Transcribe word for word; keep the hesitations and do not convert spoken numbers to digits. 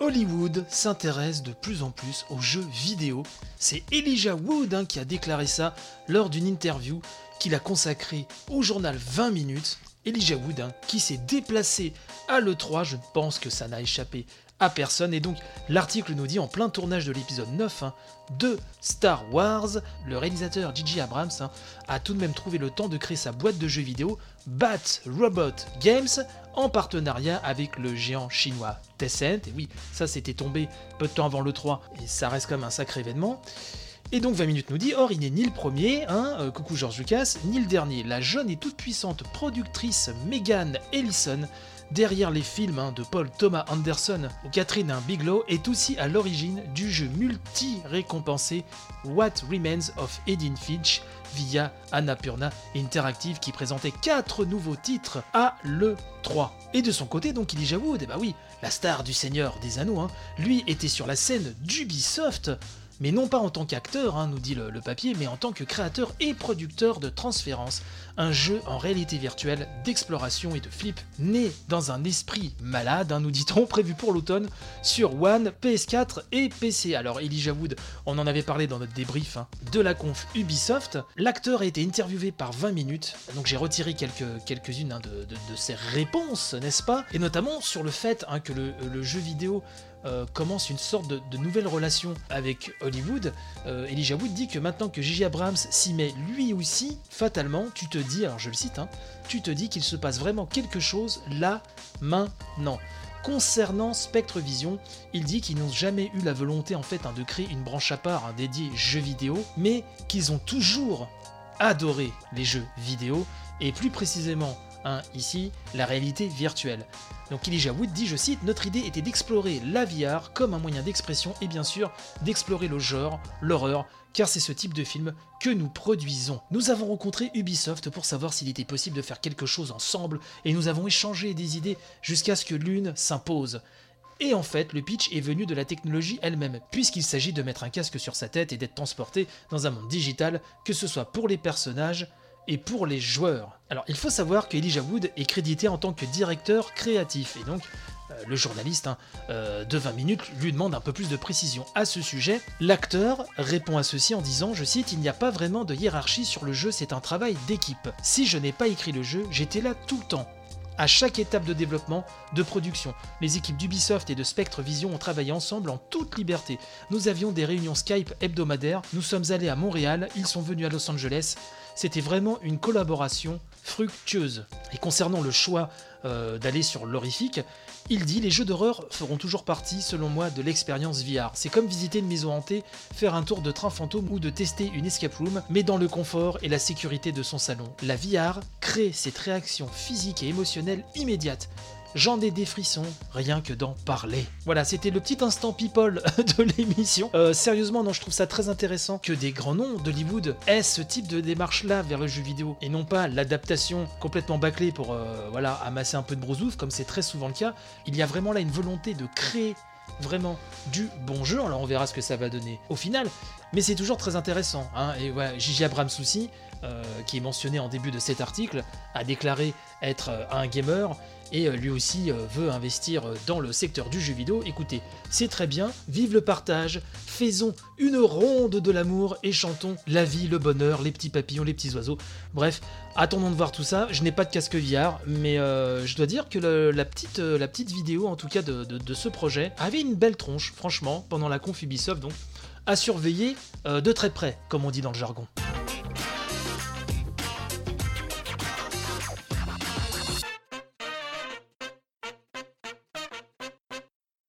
Hollywood s'intéresse de plus en plus aux jeux vidéo. C'est Elijah Wood hein, qui a déclaré ça lors d'une interview qu'il a consacrée au journal vingt minutes. Elijah Wood hein, qui s'est déplacé à l'E trois, je pense que ça n'a échappé à personne. Et donc l'article nous dit en plein tournage de l'épisode neuf hein, de Star Wars, le réalisateur J J Abrams hein, a tout de même trouvé le temps de créer sa boîte de jeux vidéo Bat Robot Games en partenariat avec le géant chinois Tencent. Et oui, ça c'était tombé peu de temps avant l'E trois et ça reste quand même un sacré événement. Et donc vingt minutes nous dit, or il n'est ni le premier, hein, euh, coucou George Lucas, ni le dernier. La jeune et toute puissante productrice Megan Ellison, derrière les films hein, de Paul Thomas Anderson ou Catherine hein, Bigelow, est aussi à l'origine du jeu multi-récompensé What Remains of Edith Finch via Annapurna Interactive qui présentait quatre nouveaux titres à l'E trois. Et de son côté, donc Elijah Wood, eh bah oui, la star du Seigneur des Anneaux, hein, lui était sur la scène d'Ubisoft, mais non pas en tant qu'acteur, hein, nous dit le, le papier, mais en tant que créateur et producteur de Transférence, un jeu en réalité virtuelle d'exploration et de flip, né dans un esprit malade, hein, nous dit-on, prévu pour l'automne sur One, P S quatre et P C. Alors Elijah Wood, on en avait parlé dans notre débrief hein, de la conf Ubisoft, l'acteur a été interviewé par vingt minutes, donc j'ai retiré quelques, quelques-unes hein, de, de, de ses réponses, n'est-ce pas, et notamment sur le fait hein, que le, le jeu vidéo Euh, commence une sorte de, de nouvelle relation avec Hollywood. Euh, Elijah Wood dit que maintenant que J J Abrams s'y met lui aussi, fatalement, tu te dis, alors je le cite, hein, tu te dis qu'il se passe vraiment quelque chose là, maintenant. Concernant Spectre Vision, il dit qu'ils n'ont jamais eu la volonté en fait hein, de créer une branche à part hein, dédiée jeux vidéo, mais qu'ils ont toujours adoré les jeux vidéo, et plus précisément, hein, ici, la réalité virtuelle. Donc Elijah Wood dit, je cite, « Notre idée était d'explorer la V R comme un moyen d'expression et bien sûr d'explorer le genre, l'horreur, car c'est ce type de film que nous produisons. Nous avons rencontré Ubisoft pour savoir s'il était possible de faire quelque chose ensemble et nous avons échangé des idées jusqu'à ce que l'une s'impose. Et en fait, le pitch est venu de la technologie elle-même, puisqu'il s'agit de mettre un casque sur sa tête et d'être transporté dans un monde digital, que ce soit pour les personnages et pour les joueurs. » Alors, il faut savoir que Elijah Wood est crédité en tant que directeur créatif, et donc euh, le journaliste hein, euh, de vingt minutes lui demande un peu plus de précision à ce sujet. L'acteur répond à ceci en disant, je cite, « Il n'y a pas vraiment de hiérarchie sur le jeu, c'est un travail d'équipe. Si je n'ai pas écrit le jeu, j'étais là tout le temps. À chaque étape de développement, de production, les équipes d'Ubisoft et de Spectre Vision ont travaillé ensemble en toute liberté. Nous avions des réunions Skype hebdomadaires, nous sommes allés à Montréal, ils sont venus à Los Angeles. C'était vraiment une collaboration fructueuse. » Et concernant le choix euh, d'aller sur l'horrifique, il dit « Les jeux d'horreur feront toujours partie, selon moi, de l'expérience V R. C'est comme visiter une maison hantée, faire un tour de train fantôme ou de tester une escape room, mais dans le confort et la sécurité de son salon. La V R crée cette réaction physique et émotionnelle immédiate. J'en ai des frissons, rien que d'en parler. » Voilà, c'était le petit instant people de l'émission. Euh, sérieusement, non, je trouve ça très intéressant que des grands noms d'Hollywood aient ce type de démarche-là vers le jeu vidéo, et non pas l'adaptation complètement bâclée pour euh, voilà, amasser un peu de brousouf, comme c'est très souvent le cas. Il y a vraiment là une volonté de créer vraiment du bon jeu, alors on verra ce que ça va donner au final, mais c'est toujours très intéressant, hein. Et voilà, J J Abrams aussi, euh, qui est mentionné en début de cet article, a déclaré être euh, un gamer, et lui aussi euh, veut investir dans le secteur du jeu vidéo. Écoutez, c'est très bien, vive le partage, faisons une ronde de l'amour et chantons la vie, le bonheur, les petits papillons, les petits oiseaux. Bref, attendons de voir tout ça. Je n'ai pas de casque V R, mais euh, je dois dire que le, la, petite, euh, la petite vidéo, en tout cas de, de, de ce projet, avait une belle tronche, franchement, pendant la conf Ubisoft, donc à surveiller euh, de très près, comme on dit dans le jargon.